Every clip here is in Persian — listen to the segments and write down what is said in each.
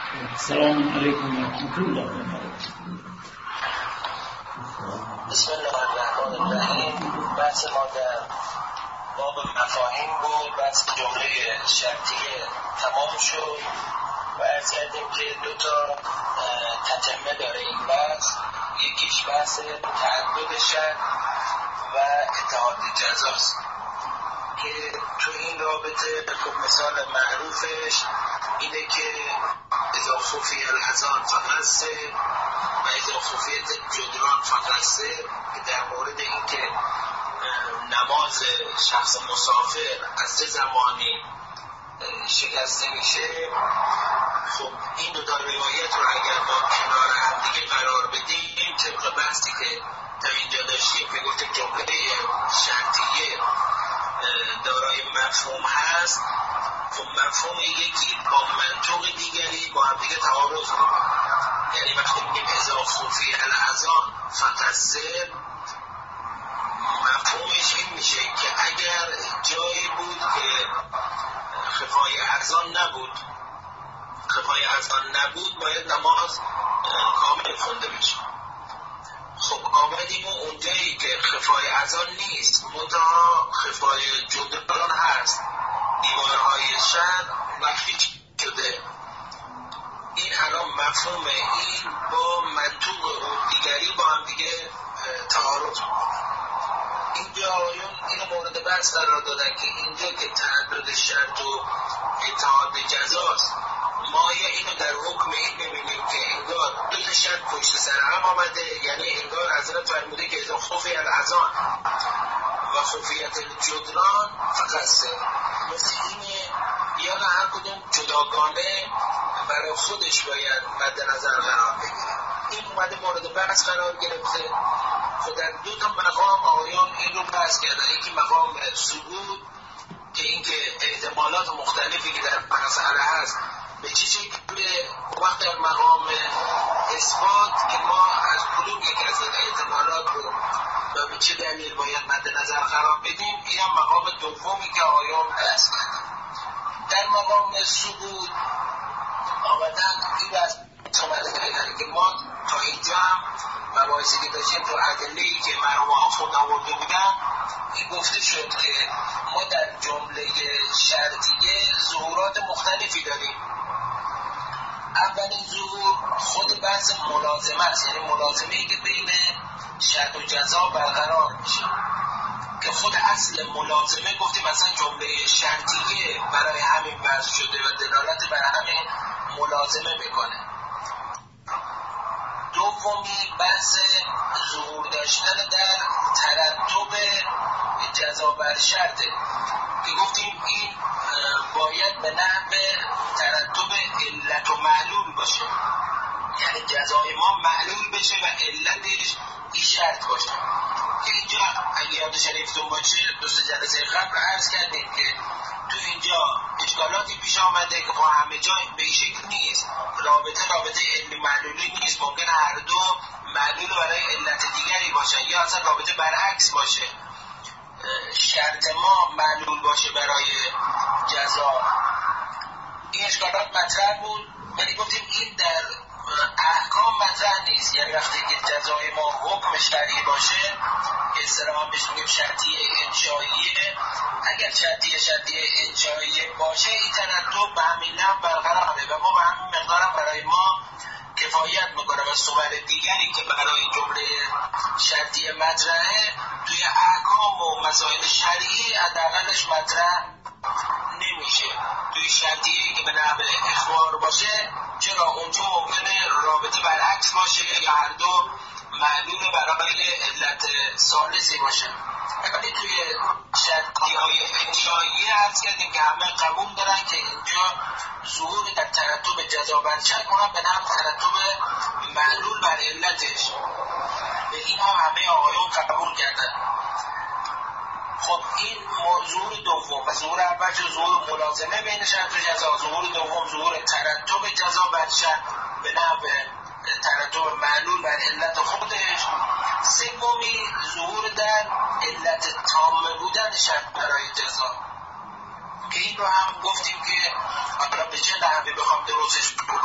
السلام علیکم و رحمت الله و برکاته. بسم الله الرحمن الرحیم. بحث ما در باب مفاهیم بود. بحث جمله شرطیه تمام شد و عرض کردیم که دو تا تتمه داره این بحث. یکیش بحث تعدد شرط و اتحاد جزاست که تو این رابطه خب مثال معروفش اینه که اذا خفی الحزان فقط سه و اذا خفیت جدران فقط سه، که در مورد این که نماز شخص مسافر از چه زمانی شکسته میشه. خب این دو تا روایت رو اگر با کنار هم دیگه قرار بدیم طبق بحثی که تا اینجا داشتیم که گفته جمله شرطیه دارای مفهوم هست، خب مفهوم یکی با منطوق دیگری با هم دیگه تعارض میکنه. یعنی وقتی میگیم اذا خفی الاذان فقط سه، مفهومش این میشه که اگر جایی بود که خفای اذان نبود باید نماز کامل خونده بشه. خب آمدیم و اونجایی که خفای اذان نیست منتها خفای جدران هست، دیوارهای شهر مخفی شده، این الان مفهوم این با منطوق اون دیگری با هم دیگه تعارض میکنه. اینجا آیون این مورد بحث قرار دادن که اینجا که تعدد شرط و اتحاد جزاست، ما اینو در حکم این ببینیم که انگار دو تا شرط پشت سر هم آمده، یعنی انگار حضرت فرموده که اذا خفی الاذان و خفیت الجدران فقط سه، مثل اینه یا هر کدوم جداگانه برای خودش باید مد نظر قرار بگیره. این اومده مورد بحث قرار گرفته. خود در دو تا مقام آیان این رو بحث کردن. یکی مقام ثبوت که اینکه احتمالات مختلفی که در مسئله هست به چه شکله، وقت در مقام اثبات که ما از کدوم یک از این احتمالات رو و به چه دلیل باید مد نظر قرار بدیم. این هم مقام دومی که آیان بحث کردن. در مقام ثبوت آمدن این بحث کردن که ما تا اینجا هم مباحثی که داشتیم تو ادله‌ای که مرحوم آخوند آورده بودن این گفته شد که ما در جمله شرطیه ظهورات مختلفی داریم. اولین ظهور خود بحث ملازمه است، یعنی ملازمه‌ای که بین شرط و جزا برقرار میشه که خود اصل ملازمه گفتیم مثلا جمله شرطیه برای همین بحث شده و دلالت بر همین ملازمه میکنه. دومی بحث ظهور داشتن در ترتب جزا بر شرطه که گفتیم این باید به نحو ترتب علت و معلول باشه، یعنی جزای ما معلول بشه و علتش این شرط باشه. که اینجا اگه یاد شریفتون باشه دوست جلسه قبل عرض کردیم که تو اینجا اشکالاتی پیش آمده که با همه جا به این شکل نیست، رابطه علمی معلولی نیست، ممکن هر دو معلول برای علت دیگری باشن یا اصلا رابطه برعکس باشه، شرط ما معلول باشه برای جزا. این اشکالات مطرح بود ولی گفتیم این در احکام مطرح نیست، یعنی وقتی که جزای ما حکم شرعی باشه اصطلاحاً بهش میگیم شرطیه انشائیه، اگر شرطیه انشائیه باشه این ترتب به همین نحو برقراره و ما به همین مقدار برای ما کفایت میکنه و صور دیگری که برای جمله شرطیه مطرحه توی احکام و مسائل شرعی حداقلش مطرح نمیشه. توی شرطیه که به نحو اخبار باشه چرا اونجا ممکنه رابطه برعکس باشه یا هر دو معلول برای علت ثالثی باشه. ولی توی شرطیه‌های انشائیه عرض کردیم که همه قبول دارن که اینجا ظهور در ترتب جزا بر شرط اونم به نحو ترتب معلول بر علتش، به این هم همه آقایون قبول کردن. خب این ظهور دوم و ظهور اول چه ظهور ملازمه بین شرط و جزا، ظهور دوم ظهور ترتب جزا بر شرط به نحو ترتب معلول بر علت خودش، سومی ظهور در علت تام بودن شرط برای جزا که این رو هم گفتیم که حالا به چه نحوی بخوام درستش بکنه از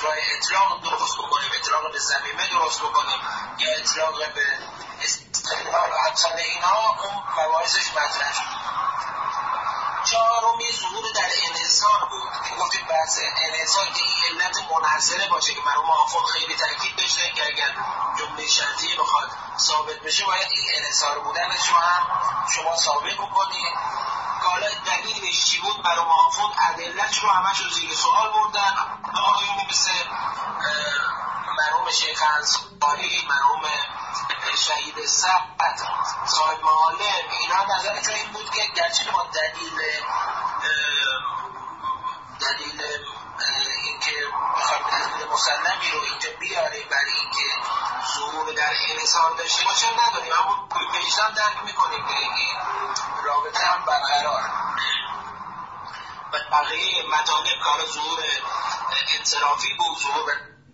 راه اطلاق درست بکنیم، اطلاق به ضمیمه درست بکنیم یا اطلاق به استقلال و امثال اینها، اون مباحثش مطرح شد. چهارمی ظهور در انحصار بود که گفتیم بحث انحصار که این علت منحصره باشه که مرحوم آخوند خیلی تاکید داشته که اگر جمله شرطی بخواد ثابت بشه باید این انحصار بودنش رو هم شما ثابت بکنید. حالا دلیلش چی بود؟ مرحوم آخوند ادلتش رو همش رو زیر سوال بردن. آقایونی مثل مرحوم شیخ انصاری، مرحوم شهید سعد، صاحب معالم، اینا نظرشون این بود که گرچه ما دلیل اینکه بخوایم دلیل مسلمی رو اینجا بیاریم برای اینکه ظهور در انحصار داشته باشه نداریم، اما وجدان درک میکنیم که این رابطه هم برقرار و بقیه مطالب کار ظهور انصرافی بود، ظهور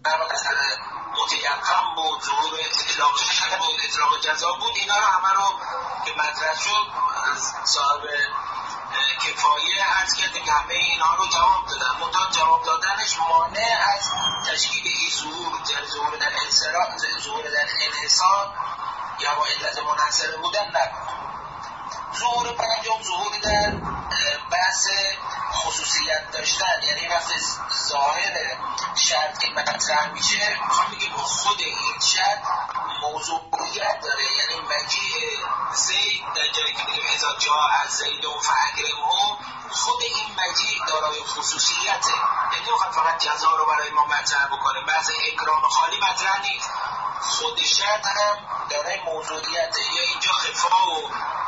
متیقن بود، ظهور اطلاق شده بود، اطلاق جزا بود، اینا رو همه رو که مطرح شد صاحب کفایه عرض کرده که همه اینا رو جواب دادن. منتها جواب دادنش مانع از تشکیل این ظهور، ظهور در ظهور در انحصار یا با علت منحصره بودن نبود. ظهور پنجم ظهور در بحث خصوصیت داشتن، یعنی وقتی ظاهر شرط که مطرح میشه میخوام بگیم خود این شرط موضوعیت داره، یعنی مجیء زید در جایی که بگیم اذا جاء زید فاکرمه، خود این مجیء دارای خصوصیته، یعنی میخواد فقط جزا رو برای ما مطرح بکنه، بحث اکرام خالی مطرح نیست، خود شرط هم دارای موضوعیته. یا اینجا خفای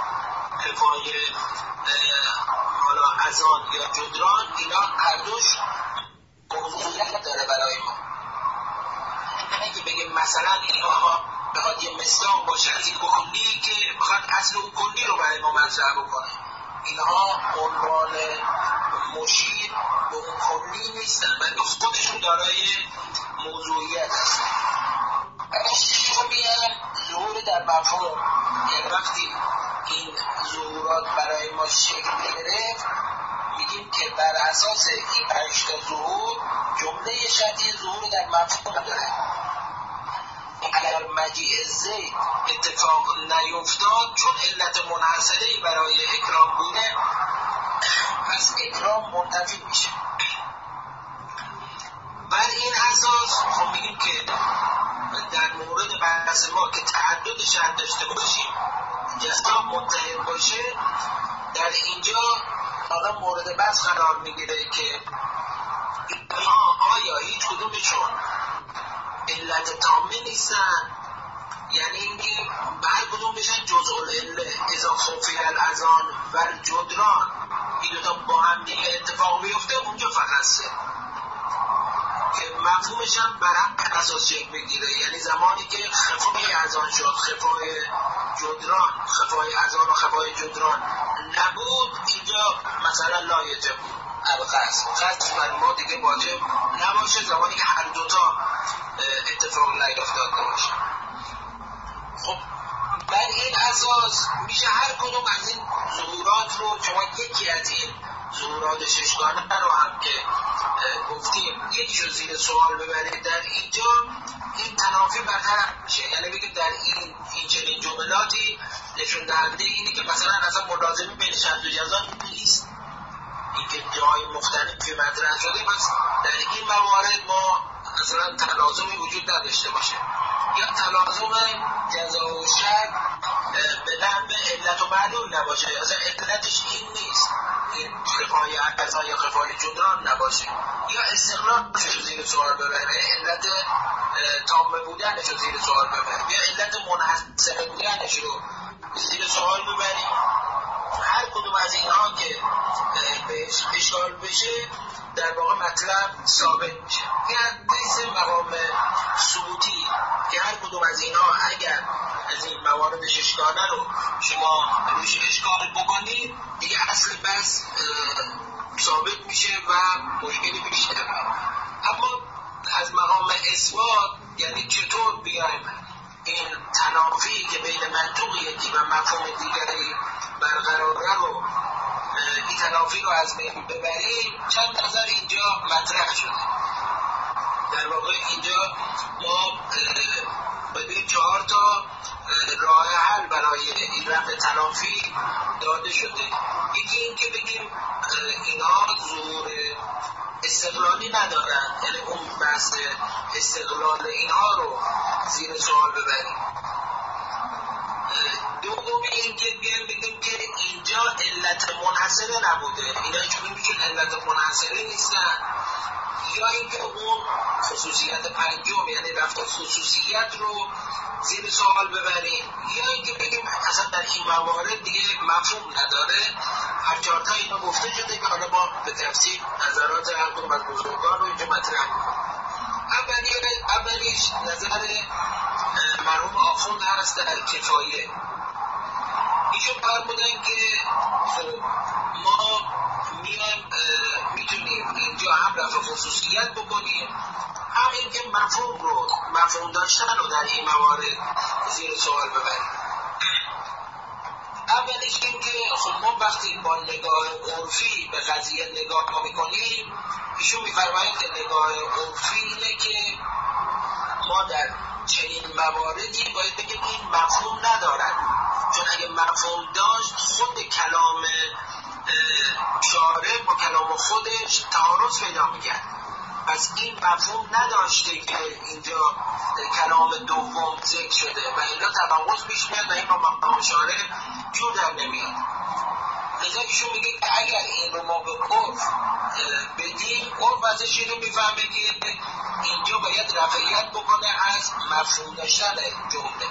حالا اذان یا جدران، اینا هر دوش موضوعیت داره برای ما. اگه بگیم مثلا اینها بخواد یه مصداق باشه از این کلی که بخواد اصل اون کلی رو برای ما مطرح بکنه، اینها عنوان مشیر به اون کلی نیستن بلکه خودشون دارای موضوعیت هستن. ظهور در مفهوم، یعنی وقتی این ظهورات برای ما شکل گرفت میگیم که بر اساس این 5 تا ظهور جمله شرطی ظهور در مفهوم داره. اگر مجیء زید اتفاق نیفتاد چون علت منحصره‌ای برای اکرام بوده پس اکرام منتفی میشه. بر این اساس خب میگیم که در مورد بحث ما که تعدد شرط داشته باشیم جزا متحد باشه، در اینجا حالا مورد بحث قرار میگیره که آیا هیچ کدومشون علت تامه نیستن، یعنی اینکه به هر کدوم بشن جزء العله اذا خفی الاذان و الجدران، این دوتا با هم دیگه اتفاق بیفته اونجا فقط سه که مفهومش هم بر هم اساس شکل بگیره، یعنی زمانی که خفای اذان شد، خفای جدران، خفای اذان و خفای جدران نبود، اینجا مثلا لایجب قصد بر ما دیگه واجب نباشه زمانی که هر دوتا اتفاق نیفتاده باشه. خب بر این اساس میشه هر کدوم از این ظهورات رو شما یکی از این ظهورات ششگانه رو هم که گفتیم یکیشو زیر سوال ببرید، در اینجا این تنافی برطرف میشه، یعنی بگید در این چنین جملاتی نشون دهنده اینه که مثلا اصلا ملازمه بین شرط و جزا نیست، این که جای مختلفی مطرح شده، پس در این موارد ما مثلا تلازمی وجود نداشته باشه یا تلازم جزا و شرط به دم علت و معلول نباشه، اصلا علتش این نیست، این خفای اذان یا خفای جدران نباشه، یا استقلالش رو زیر سوال ببره، علت تامه بودنش رو زیر سوال ببره، یا علت منحصر بودنش رو زیر سوال ببریم. هر کدوم از اینها که بهش اشکال بشه در واقع مطلب ثابت میشه. این حدیث مقام ثبوتی که هر کدوم از اینها اگر از این موارد اشکاله رو شما روش اشکال بکنید دیگه اصل بس ثابت میشه و مشکلی پیش نمیاد. اما از مقام اثبات یعنی چطور بیایم این تنافی که بین منطوق یکی و مفهوم دیگری برقراره رو این تنافی رو از بین ببریم، چند نظر اینجا مطرح شده. در اینجا ما بدون 4 تا راه حل برای این رفع تلافی داده شده. یکی این که بگیم اینها ظهور استقلالی ندارن، یعنی اون بحث استقلال اینها رو زیر سوال ببریم. دومی این که بیان بگیم که اینجا علت منحصره نبوده، اینا چون میگن علت منحصره نیستن، یا اینکه اون خصوصیت پنجم یعنی رفع خصوصیت رو زیر سوال ببریم، یا اینکه بگیم اصلا در این موارد دیگه مفهوم نداره. هر 4 تا اینا گفته شده که حالا ما به تفصیل نظرات هر کدوم از بزرگان رو اینجا مطرح می‌کنیم. اولیش نظر مرحوم آخوند هست در کفایه. ایشون فرمودن که ما میتونیم اینجا هم رفع خصوصیت بکنیم، هم اینکه مفهوم داشتن رو در این موارد زیر سوال ببریم. اولیش این که خب ما وقتی با نگاه عرفی به قضیه نگاه میکنیم، ایشون میفرمایند که نگاه عرفی اینه که ما در چنین مواردی باید بگیم این مفهوم ندارد، چون اگه مفهوم داشت خود کلام شارع با کلام خودش تعارض پیدا میکرد. پس این مفهوم نداشته که اینجا کلام دوم ذکر شده و الا تناقض پیش میاد و این با مقام شارع جور در نمیاد. لذا ایشون میگه که اگر این رو ما به عرف بدیم، عرف ازش اینو میفهمه که اینجا باید رفعیت بکنه از مفهوم داشتن جمله،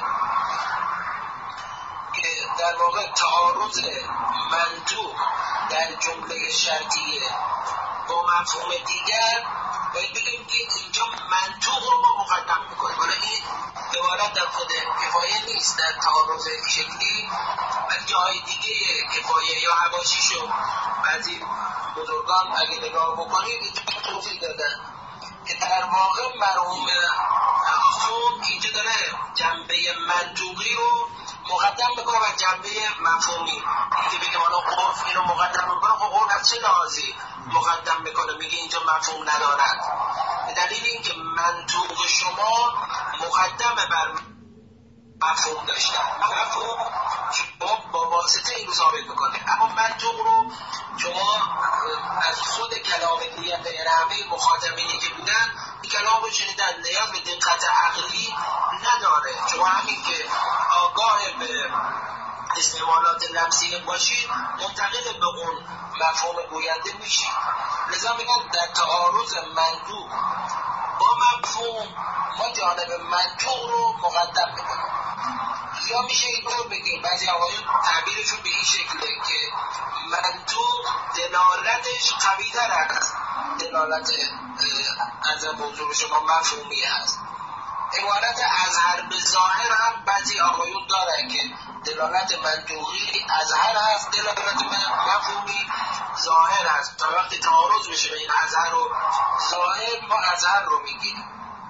که در واقع تعارض منطوق در جمله شرطیه با مفهوم دیگر باید بگیم که اینجا منطوق رو ما مقدم میکنیم. حالا این عبارت در خود کفایه نیست در تعارض شکلی، ولی جای دیگه کفایه یا حواشیشو بعضی بزرگان اگه نگاه بکنید اینجا توضیح دادن که در واقع مرحوم آخوند اینجا داره جنبه منطوقی رو مقدم میکنه و جنبه مفهومی. که بگیم حالا عرف اینو مقدم میکنه، خب عرف از چه لحاظی مقدم میکنه میگه اینجا مفهوم ندارد؟ به دلیل اینکه منطوق شما مقدم بر مفهوم داشتن، مفهوم شما با واسطه این رو ثابت میکنه، اما منطوق رو شما از خود کلام دیگه یعنی همه مخاطبینی که بودن این کلام رو شنیدن، نیاز به دقت عقلی نداره. شما همین که آگاه به استعمالات لمسی باشید منتقل به اون مفهوم گوینده میشید. لذا میگن در تعارض منطوق با مفهوم ما جانب منطوق رو مقدم میکنیم. یا میشه این رو بگیم بعضی آقایون تعبیرشون به این شکله که منطوق دلالتش قوی‌تر است، دلالت از موضوع شما مفهومی است. عبارت اظهر به ظاهر هم بعضی آقایون دارن که دلالت منطوقی اظهر هست، دلالت مفهومی ظاهر هست. تا وقتی تعارض بشه بین اظهر و ظاهر ما اظهر رو میگیریم،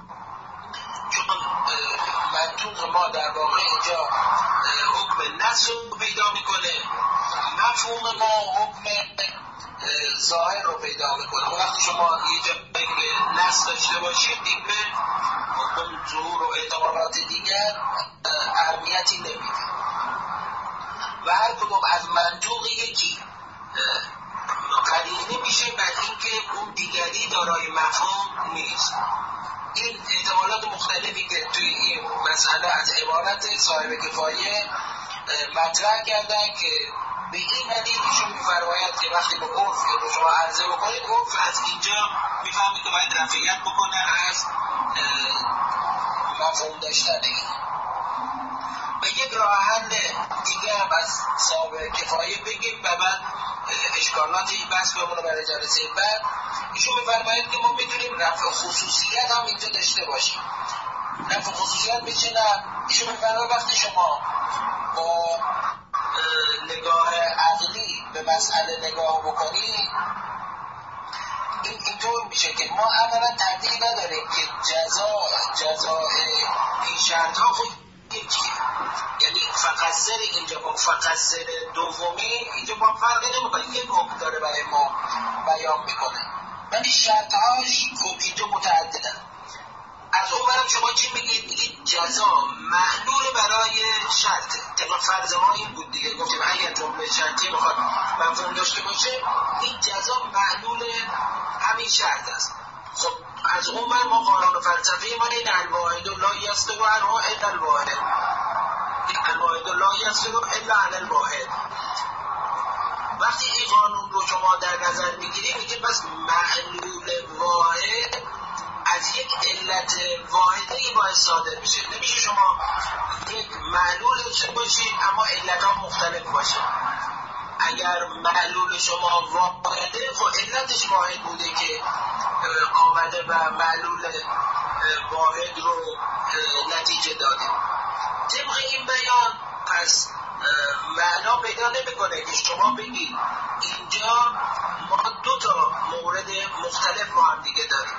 چون منطوق ما در واقع اینجا حکم نص رو پیدا میکنه، مفهوم ما حکم ظاهر رو پیدا میکنه. وقتی شما یه جا نص داشته باشید دیگه حکم ظهور و احتمالات دیگر اهمیتی نمیده و هر کدوم از منطوق یکی قرینه میشه بر اینکه اون دیگری دارای مفهوم نیست. این احتمالات مختلفی که توی این مسئله از عبارت صاحب کفایه مطرح کردن که به این دلیل ایشون می‌فرماید که وقتی به عرف رو شما عرضه بکنید، عرف از اینجا می‌فهمید که باید رفعیت بکنه از مفهوم داشتن این. و یک راه حل دیگه هم از صاحب کفایه بگیم و بعد اشکالات این بحث بمونه برای جلسه بعد. ایشون می‌فرماید که ما می‌تونیم رفع خصوصیت هم اینجا داشته باشیم. رفع خصوصیت میشه نه، ایشون می‌فرماید وقتی شما با نگاه عقلی به مسئله نگاه بکنی اینطور میشه که ما اولا تردید نداریم که جزاء این شرط ها خود یکیه، یعنی فقصر اینجا با فقصر دومی اینجا با فرقی نمیکنه، یک حکم داره برای ما بیان میکنه، ولی شرط هاش خب اینجا متعددن. فرض ما این بود دیگه، گفتیم اگر جمله شرطی بخواد مفهوم داشته باشه این جزا معلول همین شرط است. خب از اون ما قانون فلسفه ما این الواحد لا یستوی عنه الا الواحد، الواحد لا یستوی الا علی الواحد. وقتی این قانون رو شما در نظر میگیرید میگه بس معلول واحد از یک علت واحده ای باید صادر بشه. نمیشه شما یک معلول داشته باشید اما علت ها مختلف باشه. اگر معلول شما واحده خب علتش واحد بوده که آمده و معلول واحد رو نتیجه داده. طبق این بیان پس معنا پیدا نمیکنه که شما بگید اینجا ما دو تا مورد مختلف با هم دیگه داریم.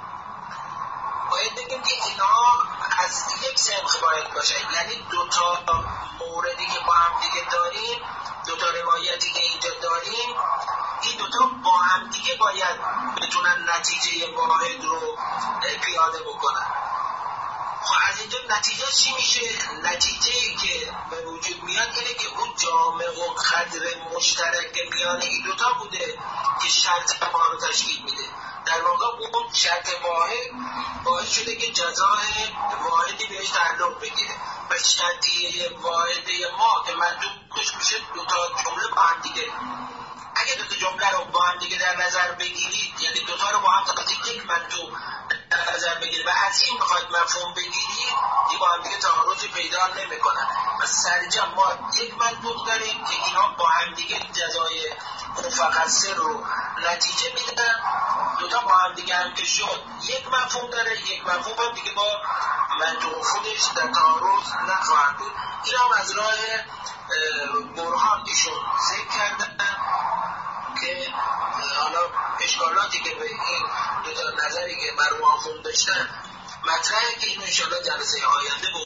باید بگیم که اینها از یک سنخ باید باشه، یعنی دو تا موردی که با هم دیگه داریم، دو تا روایتی که اینجا داریم، این دو تا با هم دیگه باید بتونن نتیجه واحد رو پیاده بکنن. خب از اینجا نتیجه چی میشه؟ نتیجه‌ای که به وجود میاد اینه که اون جامع و قدر مشترک میان این دوتا بوده که شرط ما رو تشکیل میده. در واقع اون شرط واحد باعث شده که جزای واحدی بهش تعلق بگیره و شرطی واحده ما که مندوبش میشه دوتا جمله با هم دیگه. اگه دوتا جمله رو با هم دیگه در نظر بگیرید، یعنی دوتا رو با هم تقاضی یک مندوب در نظر بگیرید و از این بخواید مفهوم بگیرید، این با هم دیگه تعارضی پیدا نمی‌کنن. و سرجم ما یک مندوب داریم که اینا با هم دیگه جزای فقط سه رو نتیجه میدن. دوتا با هم دیگه هم که شد یک مفهوم داره، یک مفهوم هم دیگه با مندوب خودش در تعارض نخواهد بود. این هم از راه برهان ایشون ذکر کردن که حالا اشکالاتی که به این دو تا نظری که مرحوم آخوند داشتن مطرحه که اینو انشاءالله جلسه آینده